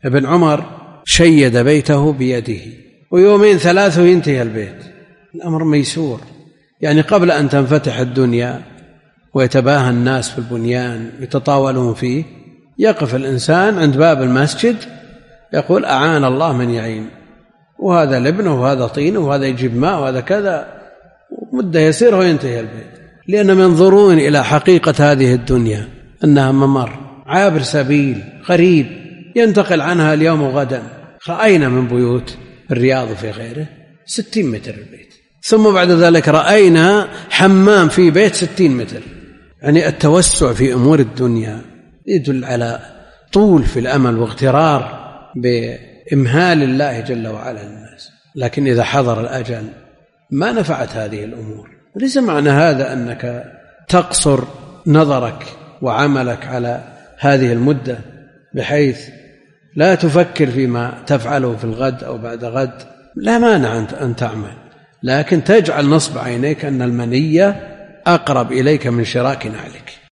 ابن عمر شيد بيته بيده، ويومين ثلاثة ينتهي البيت. الأمر ميسور، يعني قبل أن تنفتح الدنيا ويتباهى الناس في البنيان يتطاولون فيه، يقف الإنسان عند باب المسجد يقول أعان الله من يعين، وهذا لبنه وهذا طينه وهذا يجيب ماء وهذا كذا، مدة يسيرة وينتهي البيت. لأنهم ينظرون إلى حقيقة هذه الدنيا أنها ممر عابر سبيل غريب ينتقل عنها اليوم وغدا. رأينا من بيوت الرياض وفي غيره 60 متر البيت، ثم بعد ذلك رأينا حمام في بيت 60 متر. يعني التوسع في أمور الدنيا يدل على طول في الأمل واغترار بإمهال الله جل وعلا للناس. لكن إذا حضر الأجل ما نفعت هذه الأمور. وليس معنى هذا أنك تقصر نظرك وعملك على هذه المدة بحيث لا تفكر فيما تفعله في الغد أو بعد غد، لا مانع أن تعمل، لكن تجعل نصب عينيك أن المنية أقرب إليك من شراك نعلك.